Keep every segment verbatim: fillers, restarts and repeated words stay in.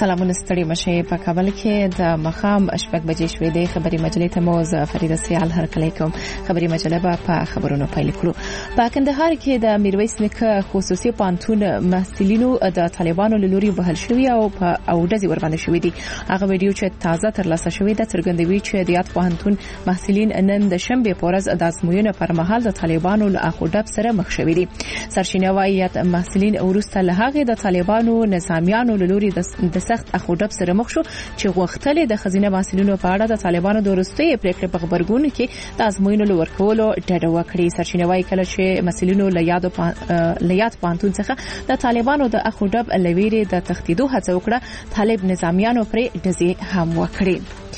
سلامونه ستړي مشه په کابل کې د مخام شپږ بجې شوې د خبري مجلې ته موز فریده سیال هرکلی کوم. خبري مجله به په خبرونو پیل کړو. په کندهار کې د میرویس نیکه خصوصي پانتون محصلینو د طالبانو له لوري وهل شوی او په اودزي ور باندې شوی دي. هغه ویډیو چې تازه ترلاسه شوې ده څرګندوي چې د یاد پانتون محصلین نن د شنبه په ورځ د ازموینې پر مهال د طالبانو له اخوډب سره مخ شوی دي. سرچینه وايي یاد محصلین ورسته له هغه د طالبانو نظامیانو له لوري د سخت اخوډب سره مخ شو چې غوښتل د خزینه محصلینو په اړه د طالبانو د وروستي پریکړې په خبرګون کې د ازموینو لور کولو ډډه وکړي. سرچینه وايي کله چې محصلینو له یاد له یاد پانتون څخه د طالبانو د اخوډب لویری د تخدیدو هڅه وکړه، طالب نظامیانو پرې ډزې هم وکړي.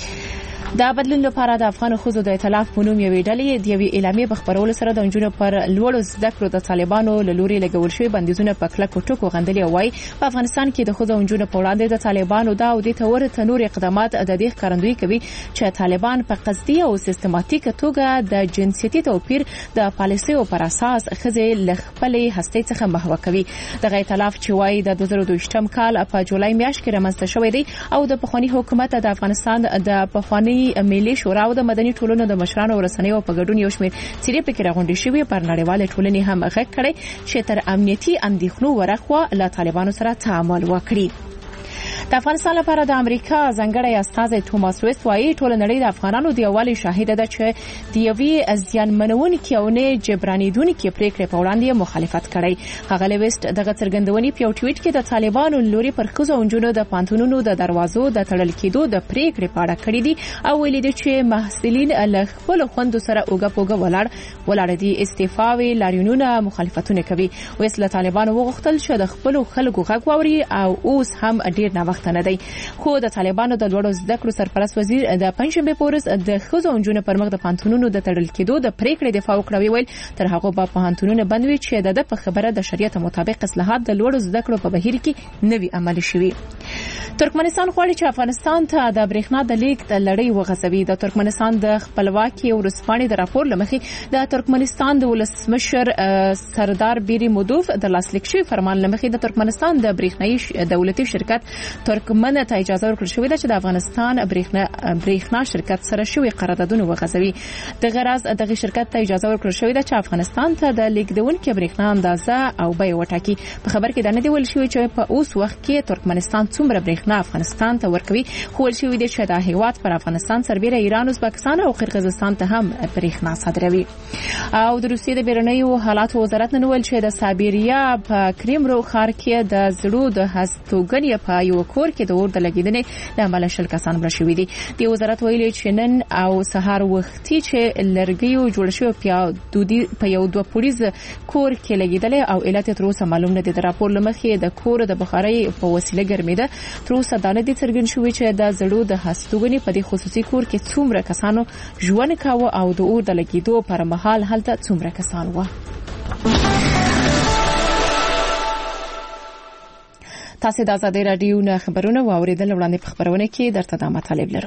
دا بدلون لپاره د افغان خوځو د ائتلاف په نوم یوې ډلې د یوې اعلامیې په خبرولو سره د انجونو پر لوړو زده کړو د طالبانو له لوري لګول شوی بندیزونه په کلکو ټکو غندلي وای. په افغانستان کې د خوځو انجونو په وړاندې د طالبانو دا او د تور تنور اقدامات د دې ښکارندوی کوي چې طالبان په قصدي او سیستماتیک توګه د جنسيتي توپیر د پالیسیو پر اساس خزې لخپلې هستې څخه محو کوي. د ائتلاف چې وای د دوه زره دوه کال په جولای میاشت کې رامنځته شوی دی او د پخوانی حکومت د افغانستان د پخوانی ملي شورا او د مدني ټولنو د مشرانو ورسنیو په ګډون یو شمېر چیرې پکې راغونډې شوې پر نړیواله ټولنې هم غږ کړي چې تر امنیتي اندېښنو ورخوا له طالبانو سره تعامل وکړي. د افغانستان لپاره د امریکا ځانګړی استازی توماس ویست وايي ټول نړۍ د افغانانو د یووالي شاهد ده چې د یوې ځانمنونکې او نه جبرانیدونکې پریکړې په وړاندې مخالفت کړی. هغه ویست دغه څرګندونې په یو ټویټ کې د طالبانو لوري پر ښځو او نجونو د پانتونونو د دروازو د تړل کېدو د پریکړې په اړه کړې دي او ویلي دي چې محصلین له خپل خوندو سره اوګه پوګه ولاړ ولاړ دي استعفاوي لاریونونه مخالفتونه کوي. ویست له طالبانو وغوښتل چې د خپل خلکو غږ واوري او اوس هم ډیر نه وخت نه دی. خو د طالبانو د لوړو زده کړو سرپرست وزیر د پنځشنبه په ورځ د ښځو او نجونو پر مخ د پانتونونو د تړل کېدو د پریکړې دفاع وکړه. ویل تر هغه به پانتونونه بند وي چې د په خبره د شریعت مطابق اصلاحات د لوړو زده کړو په بهیر کې نوي عملي شوي. ترکمنستان غواړي چې افغانستان ته د برېښنا د لیک د لړۍ وغځوي. د ترکمنستان د خپلواکي ورسپانې د راپور لمخې د ترکمنستان د ولسمشر سردار بیریمودوف د لاسلیک شوی فرمان لمخې د ترکمنستان د برېښنايي دولتي شرکت ترکمن ته اجازه ورکړل شوې ده چې د افغانستان برېښنا برېښنا شرکت سره شوی قراردادونه وغځوي. د غرض دغه شرکت ته اجازه ورکړل شوې ده چې افغانستان ته د لیکدونکو برېښنا اندازه او بیه وټاکي. په خبر کې دا نه دی ویل شوی چې په اوس وخت کې ترکمنستان څومره برېښنا افغانستان ته ورکوي، خو ویل شوی دی چې د هیواد پر افغانستان سربېره ایران، ازبکستان او قرغیزستان ته هم برېښنا صادروي. او د روسیې د بیرونیو حالات وزارت نن ویل چې د سایبیریا په کریمرو ښار کې د زړو د هستوګنې په یو کور کې د اور د لګیدنې د عمل شل کسان مړه شوي دي. د وزارت ویلي چې نن او سهار وختي چې لرګیو جوړ شوی پیادودي په یو دوه پولیس کور کې لګیدل او علت تر اوسه معلوم نه دي. د راپور لمخې د کور د بخارۍ په وسیله ګرمېده. تر اوسه دا نه دي څرګند شوی چې د زړو د هستوګنې په دې خصوصي کور کې څومره کسانو ژوند کاوه او د اور د لګیدو پر مهال هلته څومره کسان وو. تاسو د آزادۍ رادیو نه خبرونه واوریدل. وړاندې په خبرونه کې درته د مطالب لرو.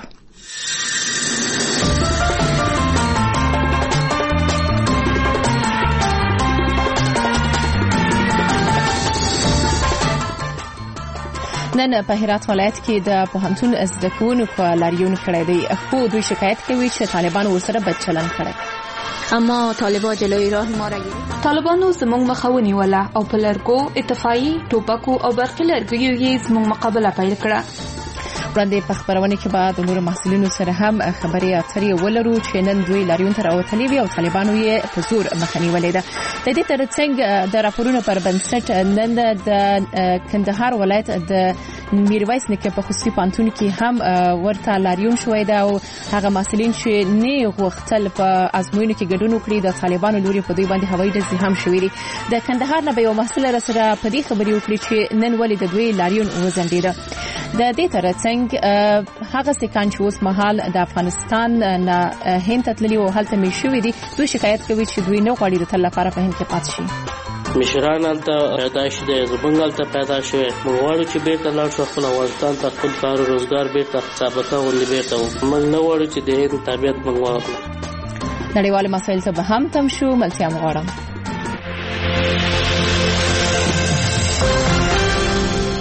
نن په هرات ولایت کې د پوهنتون زده کوونکو لاریون کړی دی. خو دوی شکایت کوي چې طالبان ورسره بد چلند کړی. اما طالبان جلوی راه ما را گرفت. طالبانو زموږ مخه ونیوله او په لرګو، اتفاقي ټوپکو او برقي لرګیو یې زموږ مقابله پیل کړه. وړاندې په خبرونه کې بعد نور محصلینو سره هم خبرې اترې ولرو چې نن دوی لاریون ته راوتلي وي او طالبانو یې په زور مخه نیولې ده. د دې ترڅنګ د راپورونو پر بنسټ نن د کندهار ولایت د میرویس نیکه په خصوصي پانتون کې هم ورته لاریون شوی ده او هغه محصلین چې نه غوښتل په ازموینو کې ګډون وکړي د طالبانو لوري په دوی باندې هوایي ډزې هم شوې دي. د کندهار نه به یو محصل سره په دې خبرې وکړي چې نن ولې د دوی لاریون وزندیده. د دې ترڅنګ هغه سکان چې اوس مهال د افغانستان نه هند ته تللي او هلته مې شوې دي، دوی شکایت کوي چې دوی نه غواړي د تل لپاره په هند کې پاتې شي. مشران هلته پیدا شوي، زموږ هلته پیدا شوي. موږ غواړو چې بیرته لاړ شو خپل افغانستان ته، خپل کار او روزګار بیرته ثابته غوندې بیرته وکړو. موږ نه غواړو چې د هند طبیعت موږ واخلو. نړیوال مسایل ته به هم تم شو. ملتیا مغواړم. در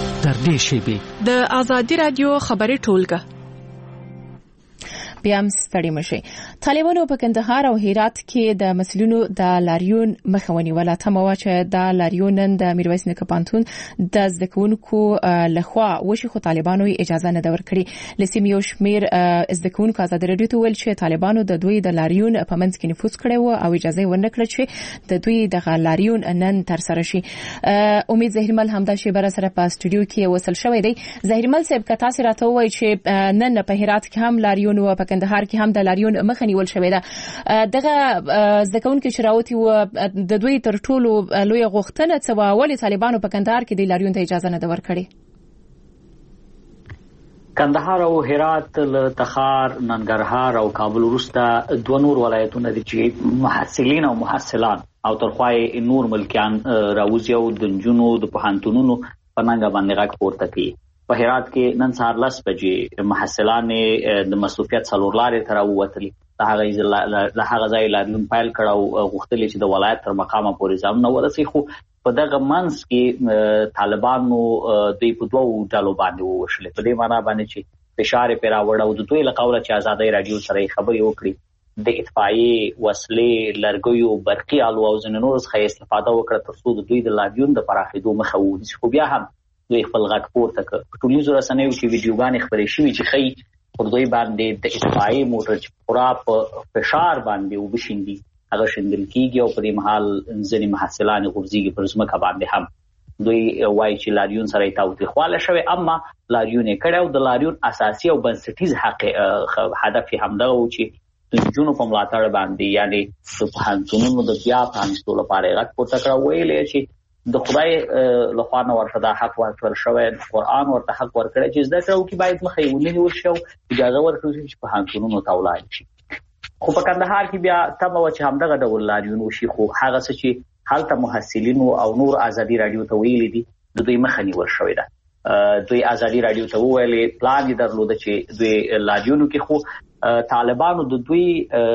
نږدې شیبې. د آزادي رادیو خبري ټولګه. بیا هم ستړي مشي. طالبانو په کندهار او هرات کې د مسلونو د لاریون مخه ونیوله. تمه وه چې د لاریون نن د میرویس نیکه پوهنتون د زده کوونکو لخوا وشي، خو طالبانو اجازه نه ده ورکړې. له سیمې یو شمېر زده کوونکو ازادي راډیو ته ویل چې طالبانو د دوی د لاریون په منځ کې نفوذ کړی و او اجازه یې ورنه کړه چې د دوی دغه لاریون نن ترسره شي. امید زهیرمل همدا شیبه سره په استودیو کې وصل شوی دی. زهیرمل صاحب، که تاسو راته ووایئ چې نن په هرات کې هم لاریون و، په کندهار کې هم د لاریون مخه نیول شوې ده، دغه زده کوونکي چې راوتي و د دوی تر ټولو لویه غوښتنه څه وه؟ ولې طالبانو په کندهار کې د لاریون ته اجازه نه ده ورکړې؟ کندهار او هرات له تخار، ننګرهار او کابل وروسته دوه نور ولایتونه دي چې محصلین او محصلان او ترخوای نور ملکیان راوځي او د نجونو د پوهنتونونو په ننګه باندې غږ پورته کوي. په هرات کې نن سهار لس بجې محصلان د مصروفیت څلور لارې ته راووتلي. د هغه ځای لاریون پیل کړ او غوښتل چې د ولایت تر مقامه پورې ځانونه ورسوي، خو په دغه منځ کې طالبانو دوی په دوو ډلو باندې وویشلې. په دې معنا باندې چې فشار یې پرې راوړ او د دوی له قوله چې ازادۍ راډیو سره یې خبرې وکړي، د اطفائیې، وسلې، لرګیو، برقي الو او ځینو نورو څخه استفاده وکړه تر څو د دوی د لاریون د پراخېدو مخه ونیسي. خو بیا هم دوی خپل غږ پورته کړ. په ټولنیزو رسنیو کې ویډیوګانې خپرې شوې چې ښیي پر دوی باندې د اطفائیې موټر چې پورا په فشار باندې اوبه شیندي هغه شیندل کېږي او په دې مهال ځینې محصلان غورځېږي پر ځمکه باندې. هم دوی وایي چې لاریون سره یې تاوتریخواله شوې، اما لاریون یې کړی او د لاریون اساسي او بنسټیز حق هدف یې همدغه و چې د نجونو په ملاتړ باندې، یعنې د پوهنتونونو د بیا پرانیستو لپاره یې غږ پورته کړی. ویل یې چې د خدای لخوا نه ورته دا حق ورکړل شوی، قرآن ورته حق ورکړی چې زده کړه وکړي، باید مخه یې ونیول شي او اجازه ورکړل شي چې پوهنتونونو ته ولاړ شي. خو په کندهار کې بیا تمه وه چې همدغه ډول لاریون وشي، خو هغه څه چې هلته محصلینو او نور ازادي راډیو ته ویلي دي د دوی مخه نیول شوې ده. دوی ازادي راډیو ته وویلې پلان یې درلوده چې دوی لاریونو کې، خو طالبانو د دوی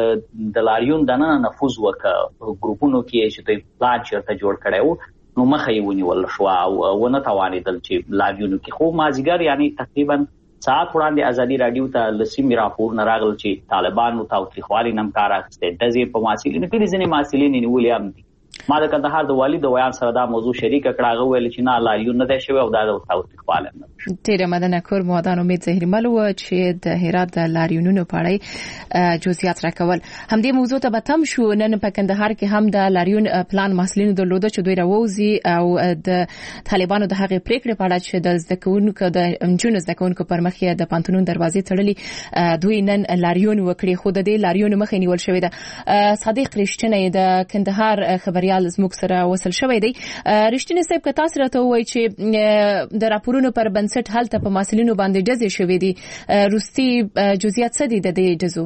د لاریون دننه نفوذ وکړ ګروپونو کې چې دوی پلان چېرته جوړ کړی و، نو مخه یې ونیول شوه او ونه توانېدل چې لاریونو کې. خو مازدیګر یعنی تقریبا ساعت وړاندې ازادي راډیو ته له سیمې راپورونه راغلل چې طالبانو تاوتریخوالي نه هم کار اخیستی، ډزې په محصلینو کې ځینې محصلین یې نیولي هم دي. ما د کندهار د والي د ویان سره دا موضوع شریکه کړه. هغه ویل چې نه لاریون نه دی شوی او دا د تاوتریخوالی نه ده. ډېره مننه کور مودان امید زهیرمل و چې د هرات د لاریونونو په اړه جزئیات راکول. همدې موضوع ته به تم شو. نن په کندهار کې هم د لاریون پلان محصلینو درلوده چې دوی راووځي او د طالبانو د هغې پرېکړې په اړه چې د زده کوونکو د نجونو زده کوونکو پر مخ یې د پوهنتونونو دروازې تړلي، دوی نن لاریون وکړي، خو د دې لاریون مخه یې نیول شوې ده. صادق رښتینی د کندهار خبریال زموږ سره وصل شوی دی. رښتینی صاحب، که تاسو راته ووایئ چې د راپورونو پر بنسټ هلته په محصلینو باندې ډزې شوې دي، وروستي جزئیات څه دي د دې ډزو؟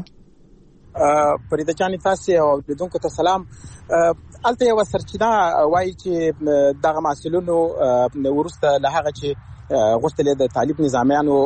فریده جانې، تاسې او لیدونکو ته سلام. هلته یوه سرچینه وایي چې دغه محصلینو وروسته له هغه چې غوښتل د طالب نظامیانو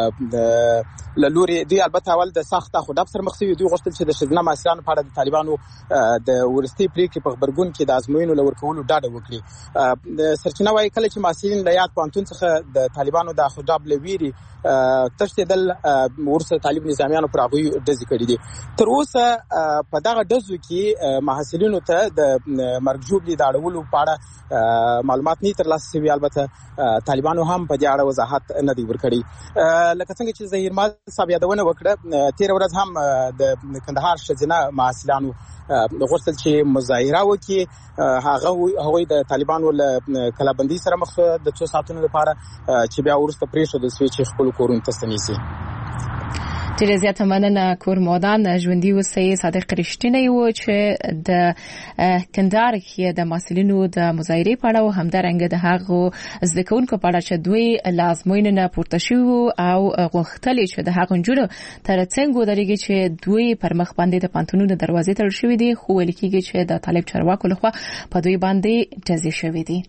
له لوري دوی البته اول د سخت خوداب سره مخ شوي، دوی غوښتل چې د ښځینه محصلانو په اړه د طالبانو د وروستي پریکړې په غبرګون کې د ازموینو له ورکولو ډاډه وکړي. د سرچینه وایي کله چې محصلین له یاد پوهنتون څخه د طالبانو د خوداب له ویرې تښتېدل، ورسره طالب نظامیانو پر هغوی ډزې کړي دي. تر اوسه په دغه ډزو کې محصلینو ته د مرګ ژوبلې د اړولو په اړه معلومات نه ترلاسه شوي. البته طالبانو هم په دې اړه وضاحت نه دی ورکړی. لکه څنګه چې زهیرمل صاحب یادونه وکړه، تېره ورځ هم د کندهار ښځینه محصلانو غوښتل چې مظاهره وکړي. هغه هغوی د طالبانو له کلابندۍ سره مخ د څو ساعتونو لپاره چې بیا وروسته پرېښودل شوې چې خپلو کورونو ته ستنیږي. ډېره زیاته مننه کور مودان. ژوندي اوسئ. صادق رښتینی و چې د کندهار کې د محصلینو د مظاهرې په اړه او همدارنګه د هغو زده کوونکو په اړه چې دوی له ازموینې نه پورته شوي او غوښتل چې د هغو نجونو تر څنګ ودرېږي چې دوی پر مخ باندې د پوهنتونونو دروازې تړل شوي دي، خو ویل کېږي چې د طالب چارواکو لخوا په دوی باندې ډزې شوي دي.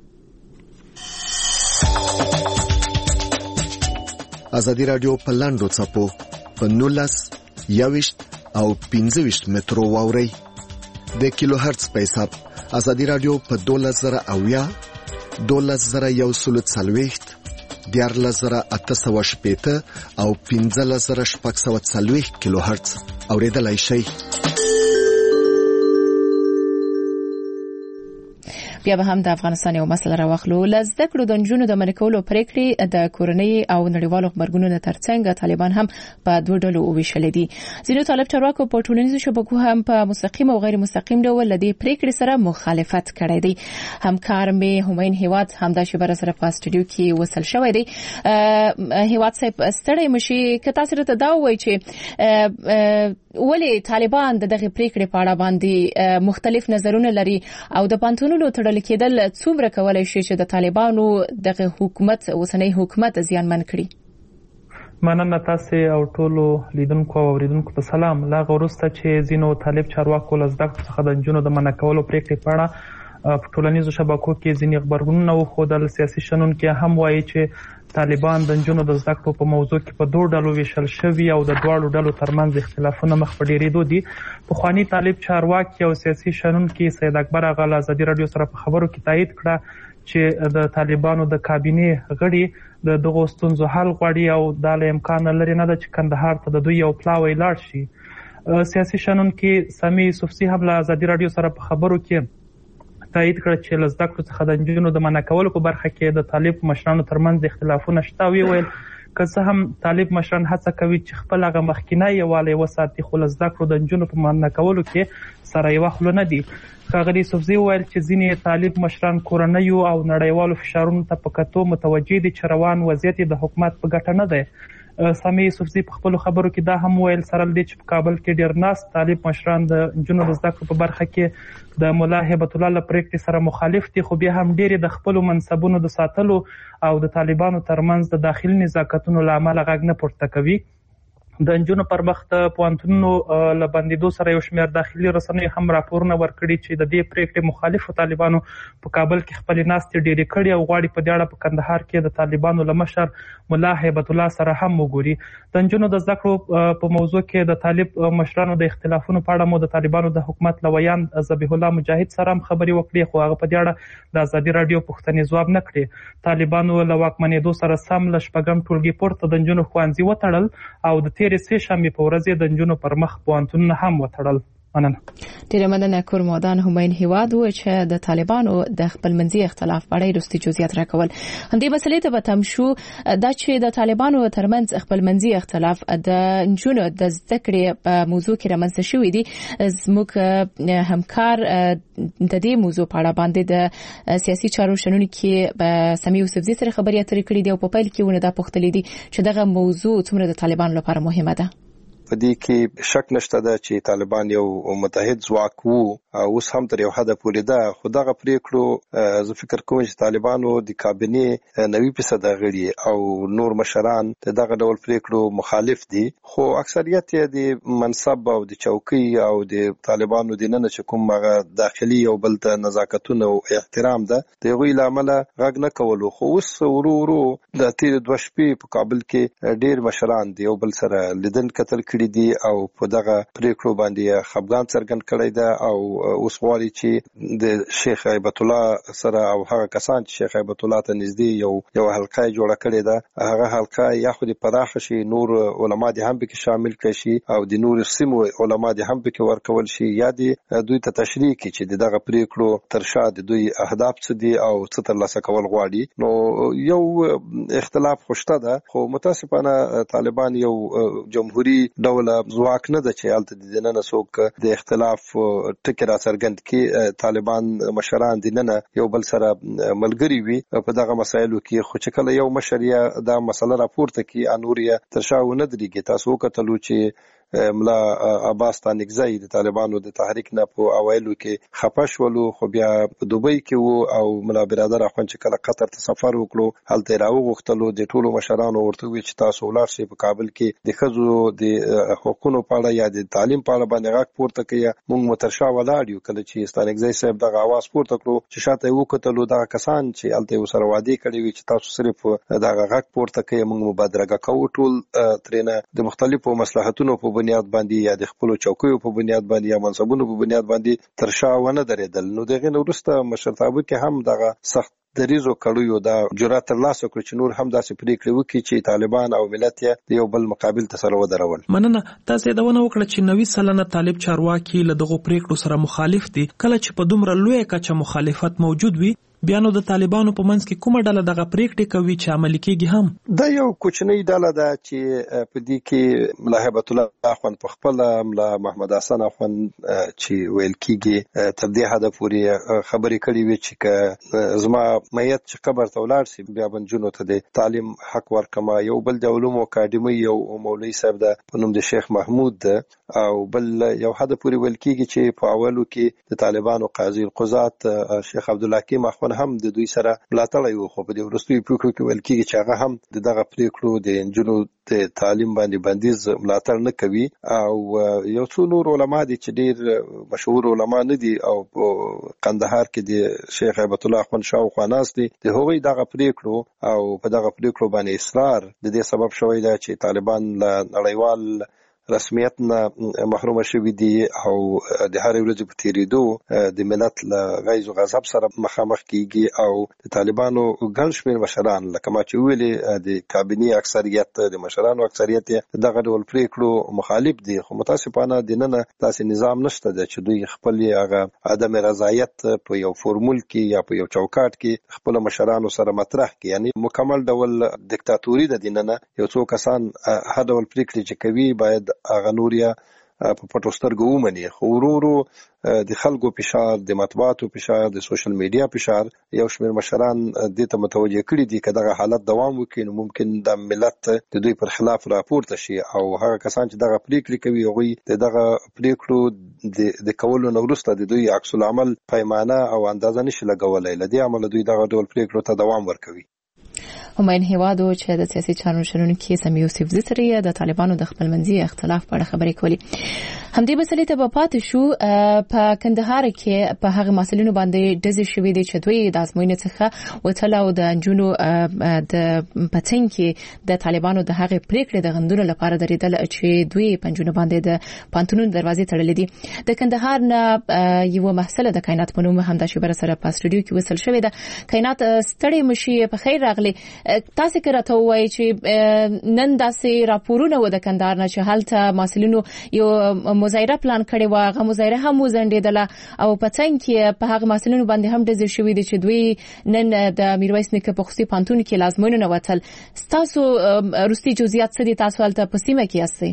ازادي راډیو په لاندو څپو په نولس یوشت او پنځه ویشت مترو واوري د کیلو هرتز په حساب. ازادي راډیو په دولس زره اویا، دولس زره یو سل څلوېښت دیارلس زره اته سوه شپېته او پنځلس زره شپږ سوه څلوېښت کیلو هرتز اورېدلای شئ. بیا به هم د افغانستان یو مسله راوخلو. لزده کړو د نجونو د منع کولو پریکړې د کورنۍ او نړیوالو خبرګونونو ترڅنګ طالبان هم په دوه ډلو وویشلې دي. ځینو طالب چارواکو په ټولنیزو شبکو هم په مستقیم او غیر مستقیم ډول د دې پریکړې سره مخالفت کړی دی. همکار مې همین هیواد همدا شبره سره په استودیو کې وصل شوی دی. هیواد صاحب ستړی مشي که تاسو ته دا وایي چې ولې طالبان دغه پریکړې په اړه باندې مختلف نظرونه لري او د پانتونونو تړل کېدل څومره کولای شي چې د طالبانو دغه حکومت اوسنۍ حکومت زیانمن کړي؟ مننه تاسو او ټولو لیدونکو او اوریدونکو ته سلام. لا غوښته چې زینو طالب چارواکو لزدک څخه د جنونو د منع کولو پریکړې په اړه په ټولنیزو شبکو کې ځینې خبرونه وښودل. سیاسي شنونکي هم وایي چې طالبان د جنونو د زده کړو په موضوع کې په دوه ډلو ویشل شوي او د دواړو ډلو ترمنځ اختلافونه مخ په ډیرېدو دي. پخواني طالب چارواکي او سیاسي شنونکي سید اکبر اغا له ازادي راډیو سره په خبرو کې تایید کړه چې د طالبانو د کابینې غړي د دغو ستونزو حل غواړي او دا له امکان لري نه ده چې کندهار ته د دوی یو پلاوی لاړ شي. سیاسي شنونکي سامي یوسفزي هم له ازادي راډیو سره په خبرو کې تایید کړ چې له زده کړو څخه د نجونو د منع کولو په برخه کې د طالب مشرانو ترمنځ اختلافونه شته. ویل که څه هم طالب مشران هڅه کوي چې خپل هغه مخکینی یووالی وساتي خو له زده کړو د نجونو په منع کولو کې سره یو خلو نه دي. ښاغلي یوسفزي وویل چې ځینې طالب مشران کورنیو او نړیوالو فشارونو ته په کتو متوجه دي چې روان وضعیت د حکومت په ګټه نه دی. سامي یوسفزي په خپلو خبرو کې دا هم ویل سره له دې چې په کابل کې ډېر ناست طالب مشران د نجونو د زده کړو په برخه کې د ملا هیبت الله له پریکړې سره مخالف دي خو بیا هم ډېرې د خپلو منصبونو د ساتلو او د طالبانو ترمنځ د داخلي نزاکتونو له امله غږ نه پورته کوي. د نجونو پر مخ د پوهنتونونو له بندېدو سره یو شمېر داخلي رسنیو هم راپورونه ورکړي چې د دې پریکړې مخالفو طالبانو په کابل کې خپلې ناستې ډېرې کړي او غواړي په دې اړه په کندهار کې د طالبانو له مشر ملا هیبت الله سره هم وګوري. د نجونو د زده کړو په موضوع کې د طالب مشرانو د اختلافونو په اړه مو د طالبانو د حکومت له ویان ذبیح الله مجاهد سره هم خبرې وکړې خو هغه په دې اړه د ازادي راډیو پوښتنې ځواب نه کړې. طالبانو له واکمنېدو سره سم له شپږم ټولګي پورته د نجونو ښوونځي وتړل او د تېرې سې شنبې په ورځ د نجونو پر مخ پوهنتونونه هم وتړل. مننه. ډیره مننه کورمادان همین هیواد و چې د طالبانو د خپل منځي اختلاف په اړه وروستي جزئیات راکول. همدې مسلې ته به تم شو دا چې د طالبانو ترمنځ خپل منځي اختلاف د نجونو د زده کړې په موضوع کې رامنځته شوی دی. زموږ همکار د دې موضوع په اړه باندې د سیاسي چارو شنونکي سامي یوسفزي سره خبرې اترې کړې دي او په پیل کې ونه دا پوښتلې دي چې دغه موضوع څومره د طالبانو لپاره مهمه ده. په دې کې شک نشته ده چې طالبان یو متحد ځواک وو او اوس هم تر یو حد پورې ده خو دغه پریکړو زه فکر کوم چې طالبانو د کابینې نوي فیصد غړي او نور مشران دغه ډول پریکړو مخالف دي خو اکثریت یې د منصب او د چوکۍ او د طالبانو د نن چې کوم هغه داخلي او بل ته نزاکتونه او احترام ده د یوې لامل غږ نه کولو خو اوس ورو ورو د تیر دوه شپې په کابل کې ډېر مشران دي او بل سره لیدن کتل کړي دي او په دغه پریکړو باندې خپګان څرګند کړی ده او اوس غواړي چې د شیخ هیبت الله سره او هغه کسان چې شیخ هیبت الله ته نږدې یو یو حلقه جوړه کړې ده هغه حلقه یا خو د پراخ شي نور علما دي هم پکې شامل کړي شي او د نور سیمو علما دي هم پکې ورکول شي یا دي دوی ته تشریح کړي چې دغه پریکړو تر شا د دوی اهداف څه دي او څه ترلاسه کول غواړي. نو یو اختلاف خوشته ده خو متاسفانه طالبان یو جمهوریت ډول ځواک نه ده چې الته د نن څوک د اختلاف ټکی را څرګند کړي. طالبان مشران د نن یو بل سره ملګری وي په دغه مسایلو کې خو چې کله یو مشر یا دا مسله راپورته کړي انوریا تر شا ونه درېږي. تاسو وکتلو چې ملا عباس تانګزی د طالبانو د تحریک نه په اوایلو کې خپش ولو خو بیا په دوبۍ کې وو او ملا برادر اخوان چې کله قطر ته سفر وکړو هلته راوغختلو د ټولو مشرانو ورته وی چې تاسو ولر شي په کابل کې د خزو د حقوقو په اړه یا د تعلیم په اړه باندې غږ پورته کړي. موږ مترشا ولاړیو کله چې تانګزی صاحب دغه आवाज پورته کړو چې شاته وکتلو دغه کسان چې الته وسره وادي کړي وي چې تاسو صرف دغه غږ پورته کړئ موږ مبادره کوو ټول ترنه د مختلفو مصلحتونو په بنیاد باندې یا د خپل چوکیو په بنیاد باندې یا منصبونو په بنیاد باندې ترشا ونه درېدل. نو دغه وروسته مشرتابه کې هم دغه سخت دریزو کړیو دا جرأت ترلاسه کړ چې نور هم داسې پریکړې وکړي چې طالبان او ملت یې یو بل مقابل ته سره ودرول. مننه. تاسو دا ونه وکړه چې نوي سلنه طالب چارواکي له دغه پریکړو سره مخالف دي. کله چې په دومره لوی کچه مخالفت موجود وي بیا نو د طالبانو په منځ کې کومه ډله دغه پریکړې کوي چې عملي کیږي هم؟ دا یو کوچنی ډله ده چې په دې کې ملا هیبت الله اخوان په خپل ملا محمد حسن اخوان چې ویل کیږي تر دې حد پورې خبرې کړې وي چې زما میت چې قبر ته ولاړ شي بیا بنجونو ته د تعلیم حق ورکما. یو بل د علومو اکاډمي یو مولوي صاحب ده په نوم د شیخ محمود ده او بل یو حد پورې ویل کیږي چې په اولو کې د طالبانو قاضي القضات شیخ عبدالحکیم اخوان هم د دوی سره ملاتړ یو خو په دې ورستوي پریکړو کې ویل کیږي چې هغه هم دغه پریکړو د انجونو د تعلیم باندې بندیز ملاتړ نه کوي. او یو څو نور علما دي چې ډیر مشهور علما نه دي او په قندهار کې د شیخ هیبت الله اخوان شاوخوا ناس دي د هغوی دغه پریکړو او په دغه پریکړو باندې اصرار د دې سبب شوی دی چې طالبان له نړیوال رسمیت نه محروم شوي دي او د هر ورځ په تیریدو د ملت له غیظ او غضب سره مخامخ کیږي او د طالبانو ګڼ شمېر مشران لکه ما چې ویلې د کابینې اکثریت د مشرانو اکثریت دغه ډول پریکړو مخالف دي. خو متاسفانه د نن داسې نظام نشته چې دوی خپل هغه عدم رضایت په یو فورمول کې یا په یو چوکاټ کې خپل مشرانو سره مطرح کړي. یعنی مکمل ډول دیکتاتوري د دیننه یو څو کسان هر ډول پریکړې چې کوي باید هغه نوریا په پټو سترګو ومني. خو ورو ورو د خلکو فشار د مطبوعاتو فشار د سوشل میډیا فشار یو شمېر مشران دې ته متوجه کړي دي چې دغه حالت دوام وکړي نو ممکن د ملت د دوی پر خلاف راپورته شي او هغه کسان چې دغه پریکړې کوي هغوی دغه پریکړو د کولو نه وروسته د دوی عکس العمل پیمانه او اندازه نشي لګولی. له دې امله دوی دغه ډول پریکړو ته دوام ورکوي. هماین هیوادو چې د سیاسي چارو شنونکي سمي یوسف زسری د طالبانو د خپلمنځي اختلاف په اړه خبرې کولې. همدې مسلې ته په پاتې شو په کندهار کې په هغه مسلونو باندې دزې شوې دي چې دوی د ازموینې څخه وتل او د انجونو د پتن کې د طالبانو د هغه پریکړې د غندلو لپاره درېدل چې دوی پنځونه باندې د پانتونو دروازې تړلې دي. د کندهار نه یو محصله د کائنات په نوم همدا شبر سره په استودیو کې وصل شوې ده. کائنات ستړي مشي په خیر راغلي. تاسو کې راته وایي چې نن داسې راپورونه و د کندهار نه چې هلته مسلونو یو مظاهره پلان کړي و هغه مظاهره هم وزندېدله او په څنګه کې په هغه مسلونو باندې هم د شوې دي چې دوی نن د میرویس نیکه په خصوصي پانتون کې لازمونه نه وتل. تاسو روسي جزئیات څه دي تاسو هلته په سیمه کې یاستئ؟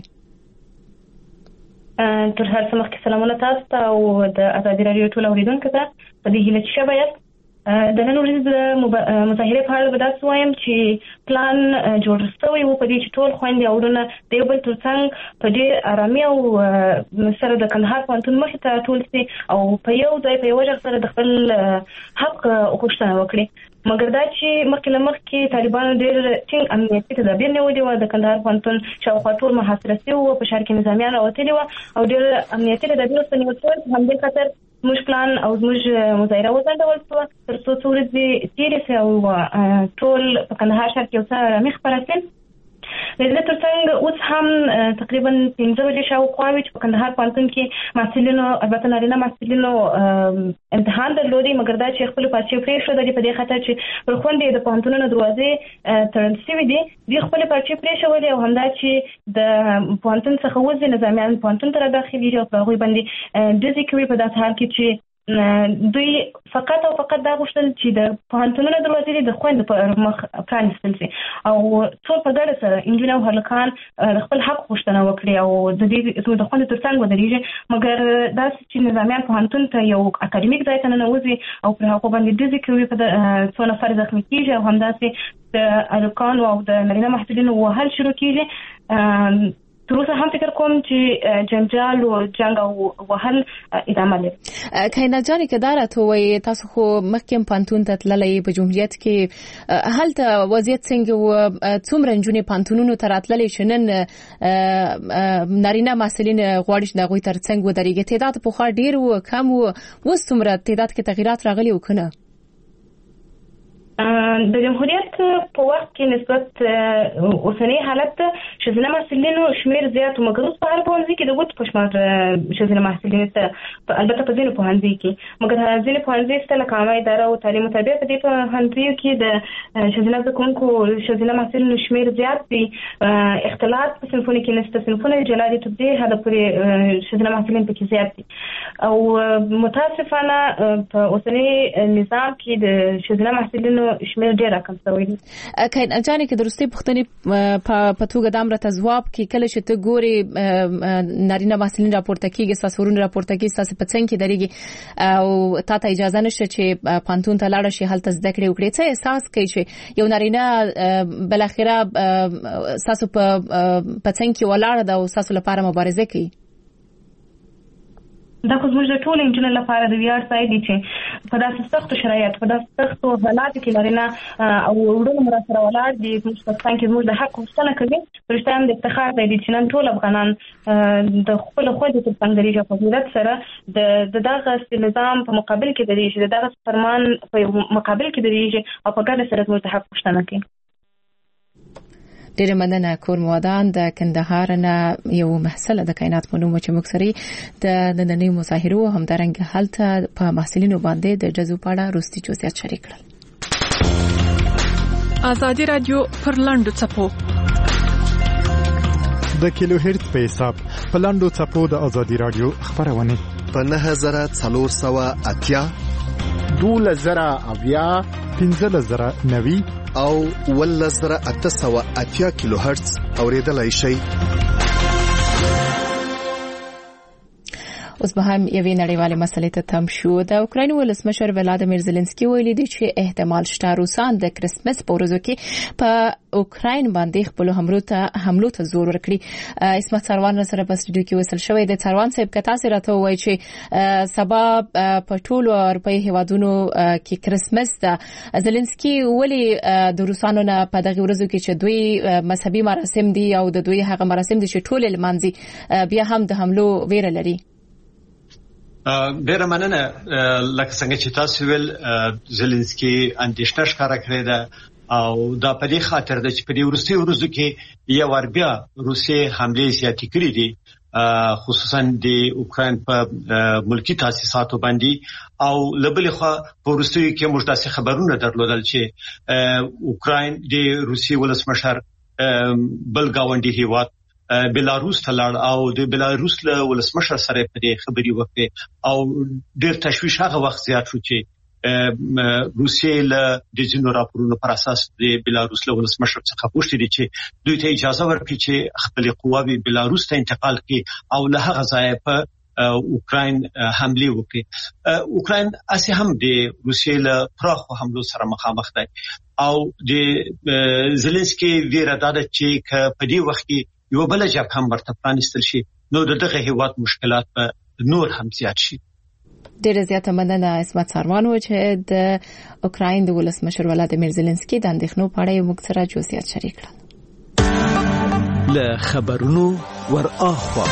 تر هر څه مخکې سلامونه تاسو ته او د ازادي راډیو ټول اوریدونکو ته په دې هیله چې ښه یاست. د نن ورځې د مظاهرې په اړه به داسې وایم چې پلان جوړ شوی و په دې چې ټول خویندې او ورونه د یو بل تر څنګ په ډېر ارامۍ او سره د کندهار پوهنتون مخې ته ټول شي او په یو ځای په یوه غږ سره د خپل حق غوښتنه وکړي. مګر دا چې مخکې له مخکې طالبانو ډېر ټینګ امنیتي تدابیر نیولي وو. د کندهار پوهنتون شاوخوا ټول محاصره شوي وو، په ښار کې نظامیان راوتلي وو او ډېر امنیتي تدابیر ورته نیول شوي. په همدې خاطر زموږ پلان او زموږ مظاهره وځنډول شوه تر څو څو ورځې تېرې شي او ټول په کندهار ښار کې یو څه ارامي خپره شي. د دې ترڅنګ اوس هم تقریبا پنځه بجې شاوخوا وي چې په کندهار پوهنتون کې محصلینو البته نارینه محصلینو امتحان درلودی، مګر دا چې خپل پارچې پرېښودلې په دې خاطر چې پر خوندې د پوهنتونونو دروازې تړل شوې دي. دوی خپل پارچې پرېښولې او همدا چې د پوهنتون څخه وځي نظامیان پوهنتون ته راداخلېږي او په هغوی باندې ډزې کوي. په داسې حال کې چې دوی فقط او فقط دا غوښتل چې د پوهنتونونو دروازې د خویندو په مخ پرانیستل شي او ټول په ګډه سره نجونې او هلکان د خپل حق غوښتنه وکړي او د دې زموږ د خویندو تر څنګ ودرېږي. مګر داسې چې نظامیان پوهنتون ته یو اکاډمیک ځای ته ننوځي او پر هغو باندې ډزې کوي، په څو نفر زخمي کېږي او همداسې د هلکانو او د نارینه محصلینو وهل شروع کېږي. تر اوسه هم فکر کوم چې جنجال او جنگ او وهل ادامه لري. کائنات جان کې دا راته وایي تاسو خو مخکې پانتون ته تللی په جمهوریت کې، هلته وضعیت څنګه و؟ څومره نجونې پانتونونو ته راتللی چې نن نارینه محصلین غواړي چې د هغوی تر څنګ ودرېږي؟ تعداد پخوا ډېر و کم و، اوس څومره تعداد کې تغیرات راغلي و که نه؟ د جمهوریت په وخت کې نسبت اوسنی حالت شزنه محصلینو شمیر زیات او مګر اوس په هر پوهنځي کې د وټ په شمار شزنه محصلین ته البته په ځینو پوهنځي کې مګر ځینې پوهنځي ستله کامه اداره او تعلیم مطابق په دې پوهنځي کې د شزنه زکونکو شزنه محصلینو شمیر زیات دي. اختلاط په صنفونو کې نشته، صنفونه جلا دي تر دې حد پورې شزنه محصلین پکې زیات دي او متاسفانه په اوسنی نظام کې د شزنه محصلینو شمیر ډیر کم شوی دی. کین اجانه کې درستي پښتني په توګه د امر ته جواب کې کله چې ته ګوري نارینه محصلین راپورته کیږي ساسورون راپورته کیږي ساس په څنګه کې درېږي او تا ته اجازه نشته چې پانتون ته لاړ شي هلته زده کړې وکړي. څه احساس کوي چې یو نارینه بل اخره ساسو په پڅنګ کې ولاړ دا او ساسو لپاره مبارزه کوي؟ دا خو زموږ د ټول انجن لپاره د ویاړ ځای دی چې په داسې سختو شرایطو په داسې سختو حالاتو کې نارینه او وروڼه مو راسره ولاړ دي زموږ په افغانستان کې زموږ د حق غوښتنه کوي. په رښتیا هم د افتخار ځای دی چې نن ټول افغانان د خپلو خویندو تر څنګ درېږي په فضیلت سره د دغه نظام په مقابل کې درېږي، د دغه فرمان په مقابل کې درېږي او په ګډه سره زموږ د حق غوښتنه کوي. ډېر مننه. کور موادان د کندهار نه یو محصله د کائنات په نوم چې موږ سره د نننۍ مظاهرو همدارنګه هلته په محصلینو باندې د جزو پاړه روستي جزئیات شریک کړل. ازادي رادیو پر لاندو چپو د کیلو هرت په حساب په لاندو چپو د ازادي رادیو خبرونه په نه هزار څلور سوه اتیا دوله زره اویا پنځه زره نوي او ول زره اته سوه اتیا کیلو هرتز اوریدلای شي. اوس به هم یوې نړیوالې مسلې ته تم شو. د اوکراین ولسمشر ولادیمیر زيلنسکي ویلي دی چې احتمال شته روسان د کرسمس په ورځو کې په اوکراین باندې خپل حملو ته حملو ته زور ورکړي. اسمت سروان سره په سټډیو کې وصل شوی دی. سروان صاحب کته سره ته وایي چې سبا په ټولو اروپאי هیوادونو کې کرسمس ده. زيلنسکي ویلي د روسانو نه په دغه ورځو کې چې دوی مذهبي مراسم دي او د دوی هغه مراسم دي چې ټول لمانځي بیا هم د حملو ویره لري. ډېر مننه. لکه څنګه چې تاسو ویل زيلنسکي اندېښنه ښکاره کړې ده او دا په دې خاطر ده چې په دې وروستي ورځو کې یو ور بیا روسي حمله زیاتې کړې دي خصوصا د اوکراین په ملکی تاسیساتو باندې او لبلې خو په وروستي کې موږ داسې خبرونه درلودل چې اوکراین د روسي ولسمشر بل گاونډي هیواد بلاروس ته لاړ او د بلاروس له ولسمشر سره په دې خبري وکړه او ډېر تشویش هغه وخت زیات شو چې روسیې له د جنو راپورونو پر اساس د بلاروس له ولسمشر څخه غوښتي چې دوی ته اجازه ورکړي چې خپل قواوې بلاروس ته انتقال کړي او له هغه ځایه په اوکراین حمله وکړي. اوکراین اسی هم د روسیې له پراخو حملو سره مخامخ دی او د زيلنسکي ویره ده چې په دې وخت کې یو بل جبهه هم ورته پرانستل شي نو دغه هیواد مشکلات به نور هم زیات شي. ډېر زیاته مننه اسمت سروان و چې د اوکراین د ولسمشر ولادیمیر زيلنسکي د اندېښنو په اړه موږ سره جزئیات شریک کړل. له خبرونو ور اخوا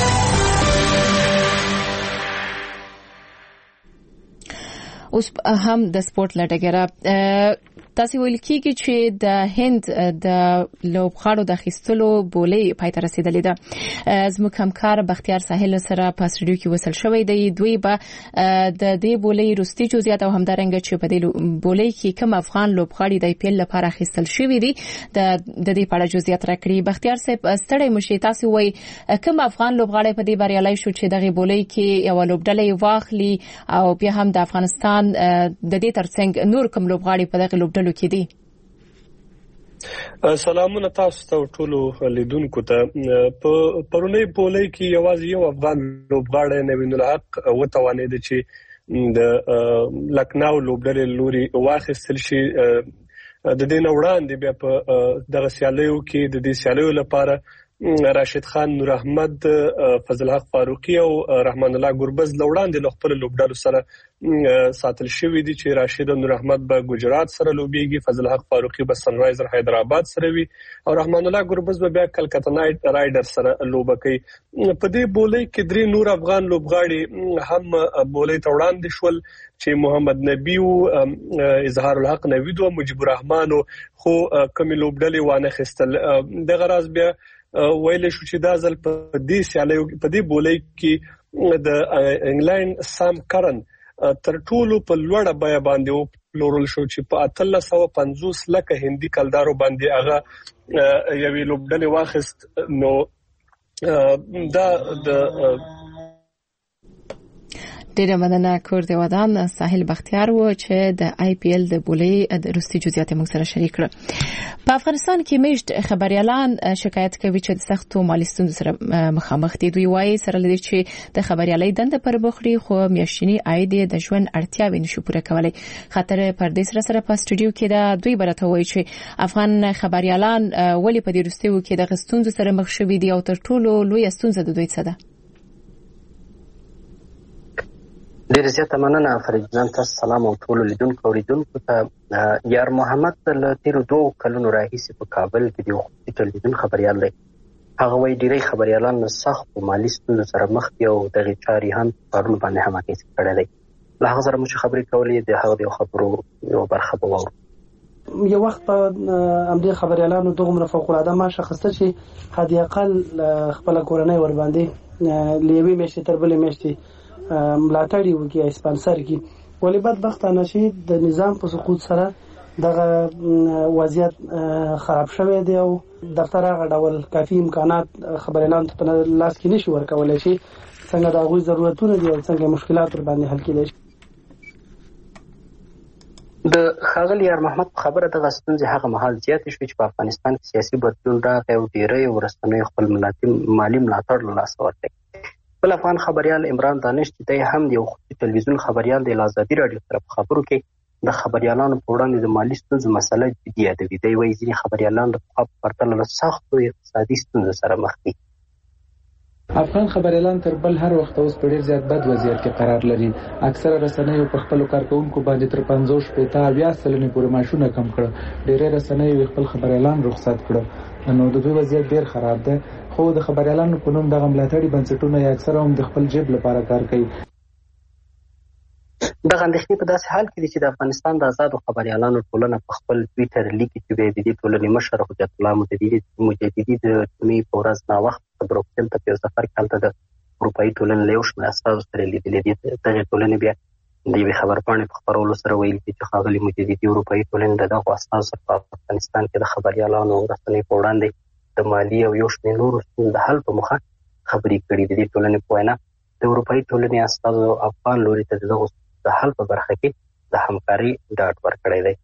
اوس هم د سپورت لټګره تاسو ویل کیږي چې د هند د لوبغاړو د خستلو بولې پای ته رسیدلې ده. زموږ همکار بختیار ساحل سره په سټډیو کې وصل شوی دی. دوی به د دې بولې روستي جزئیات او همدارنګه چې په دې بولې کې کوم افغان لوبغاړي د پیل لپاره خستل شوی دي د د دې په اړه جزئیات راکړي. بختیار صاحب ستړی مشي تاسو وایي کوم افغان لوبغاړي په دې بریالي شو چې دغه بولې کې یو لوبډلې واخلي او بیا هم د افغانستان د دې ترڅنګ نور کوم لوبغاړي په دغه لوبډلو کې دي؟ سلامونه تاسو ته ټولو لیدونکو ته. په پرونی بولې کې یوازې یو افغان لوبغاړی نوین الحق وتوانید چې د لکناو لوبډلې لوري واخیستل شي. د دې نوړاندې بیا په دغه سیالیو کې د دې سیالیو لپاره راشد خان، نور احمد، فضل حق فاروقي او رحمان الله ګربز لوړاندې له خپل لوبډالو سره ساتل شوی دي چې راشد او نور احمد به ګجرات سره لوبيږي، فضل حق فاروقي به سنرایزر حیدرآباد سره وي او رحمان الله ګربز به بیا کلکته نایټ رایډر سره لوبه کوي. په دې بولۍ کې درې نور افغان لوبغاړي هم بولۍ ته وړاندې شول چې محمد نبی او اظهار الحق نوید او مجيب الرحمن خو کوم لوبډلې وانه خستل. د غراض بیا ویل شو چې دا ځل په دې سیالي په دې بولۍ کې د انګلند سام کرن تر ټولو په لوړه بیه باندې پلورل شو چې په اتلس سوه پنځوس لکه هندي کلدارو باندې هغه یوې لوبډلې واخیست. نو دا د ډیره مننه کور دی ودان ساحل بختیار و چې د آی پی ایل د بولۍ د روسي جزئیات موږ سره شریک کړ. په افغانستان کې میشت خبريالان شکایت کوي چې د سختو مالي ستونزو سره مخامخ دي. دوی وايي سره لري چې د خبريالۍ دنده پر بخري خو میاشتنی عاید د ژوند اړتیاوې نشو پوره کولای. خاطر پردیس سره سره په سټوډیو کې دا دوی برته وایي چې افغان خبريالان ولې په دې روسیو کې د ستونزو سره مخ شوي دي او تر ټولو لوی ستونزه د دوی څه ده. ډیر زیاته مننه فرید جان، تاسو سلام او ټول لیدونکو او اوریدونکو ته. یار محمد له تیرو دوه کلونو راهیسې په کابل کې د خصوصي ټلویزیون خبريال دی. هغه وايي ډیری خبريالان سخت مالي ستونزو سره مخ دي او دغه چاري هم پرون باندې هم کې کړی دی. له هغه سره مو خبرې کولې د هغه د خبرو یو برخه وورو. یو وخت په امدې خبريالانو دغه فوق العاده ما شخصه چې هدي اقل خپل کورنۍ ور باندې لیوي مشته تر بلې مشته ملاتړي وکي اسپانسر کی ولې بدبختانه چې د نظام په سقوط سره دغه وضعیت خراب شوی دی او دفتر هغه ډول کافي امکانات خبريالان په لاس کې نشي ورکولای شي څنګه د هغوی ضرورتونه دي او څنګه مشکلات ور باندې حل کېدای شي. د خاغلی یار محمد خبره د غستونځ هغه محل زیات شوی چې په افغانستان کې سیاسي بدلون راغی او ډیری ورستنوي خپل مالي ملاتړ له لاسه ورکړي. بل افغان خبريال عمران دانش چې دی هم د یو خصوصي ټلویزیون خبريال دی. آزادي رادیو سره په خبرو کې د خبريالانو په وړاندې د مالي ستونزو مسله جدي یادوي. دی وايي ځینې خبريالان د پخوا په پرتله له سختو اقتصادي ستونزو سره مخ دي. افغان خبريالان تر بل هر وخت اوس په ډیر زیات بد وضعیت کې قرار لري. اکثره رسنیو په خپل کارکونکو باندې تر پنځوس شپږ اویا سلنې پورې معاشونه کم کړ. ډیری رسنیو خپل خبريالان رخصت کړ. نو د دوی وضعیت ډیر خراب ده. خو د خبريالانو په نوم دغه ملاتړي بنسټونه یې اکثره هم د خپل جیب لپاره کار کوي. دغه اندېښنې په داسې حال کې دي چې د افغانستان د آزادو خبريالانو ټولنه په خپل ټویټر لیکي چې د دې ټولنې مشر حجت الله مجددي مجددي د جمعې په ورځ نا وخت په بروکسل ته په سفر کې هلته د اروپایي ټولنې له یو شمېر استازو سره لیدلې دي. دغه ټولنې بیا د یوې خبرپاڼې په خپرولو سره ویلي چې ښاغلي مجددي اروپایي ټولنې د دغو استازو سره په افغانستان کې د خبريالانو او رسنیو په وړاندې د مالي او یو شمېر نورو ستونزو د حل په موخه خبرې کړې دي. د ټولنې په وینا د اروپایي ټولنې استازو افغان لوري ته د دغو د حل په برخه کې د همکاري ډاډ ورکړی دی.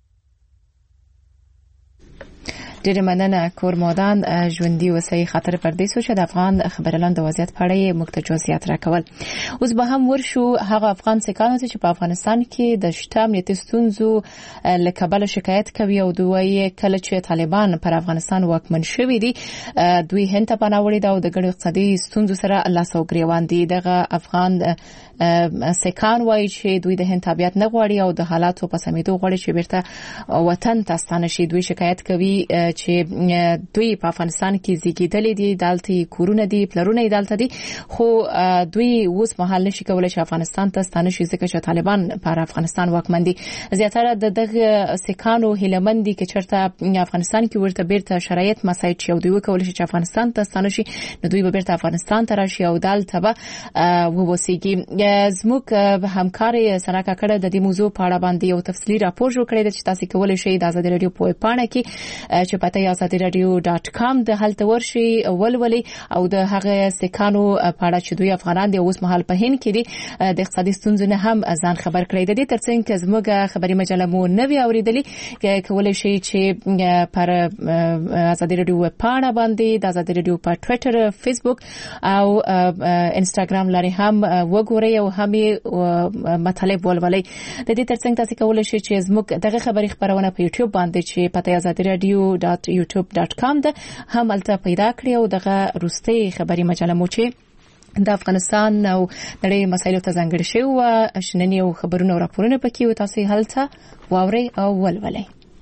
ډیره مننه کور مودان ژوندۍ وسای خاطر پردیسو چې د افغان خبريالان د وضعیت په اړه موږ ته جزئیات راکول. اوس به هم ورشو هغه افغان سکانو چې په افغانستان کې د شته امنیتي ستونزو له کبله شکایت کوي او دوی کله چې طالبان پر افغانستان واکمن شوي دي دوی هند ته پناه وړي او د ګډو اقتصادي ستونزو سره لاس او ګریوان دي. دغه افغان سکان وایي چې دوی د هند تابعیت نه غواړي او د حالاتو په سمېدو غواړي چې بیرته وطن ته ستانه شي. دوی شکایت کوي چې دوی په افغانستان کې زیږیدلې دي، دالته کورونه دي، پلرونه یې دالته دي، خو دوی اوس مهال نشي کولای چې افغانستان ته ستانه شي ځکه چې طالبان پر افغانستان واکمن دي. زیاتره د دغه سکانو هیلمن دي چې چرته افغانستان کې ورته بیرته شرایط مساعد شي او دوی کولای شي چې افغانستان ته ستانه شي نو دوی به بیرته افغانستان ته راشي او دالته به ووسیږي. زموږ همکار سره کاکړه د دې موضوع په اړه باندې یو تفصیلي راپور جوړ کړی چې تاسو کولای شئ د آزادي رادیو په پاڼه کې چې پته آزادي رادیو ډاټ کام د هلته ورشي ولولي او د هغه سکانو په اړه چې دوی افغانان دي اوس مهال په هند کې دي د اقتصادي ستونزو نه هم ځان خبر کړی دی. ترڅنګ زموږ خبري مجله مو نوي اوریدلې کولای شئ چې پر آزادي رادیو پاڼه باندې د آزادي رادیو په ټوئیټر، فیسبوک او انستګرام لري هم وګورئ او هم مطالب ولولئ. د دې ترڅنګ تاسو کولای شئ چې زموږ دغه خبري خبرونه په یوټیوب باندې چې پته آزادي رادیو ډاټ یوټیوب ډاټ کام ده هم الته پیدا کړی او دغه روستي خبري مجله مو چې د افغانستان او نړۍ مسایلو ته ځانګړي شوی او شننې او خبرونه او راپورونه پکې او تاسو هلته واوري او ولولئ.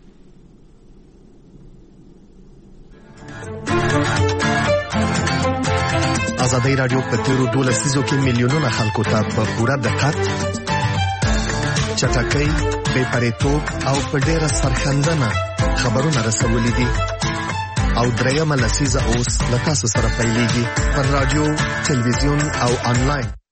ازادي رادیو په تیرو دوه لسیزو کې میلیونونه خلکو ته په پوره دقت چټکۍ بې پرېتوب او په ډېره سرښندنه خبرونه رسولي دي او درېیمه لسیزه اوس له تاسو سره پیلېږي پر رادیو، تلویزیون او انلاین.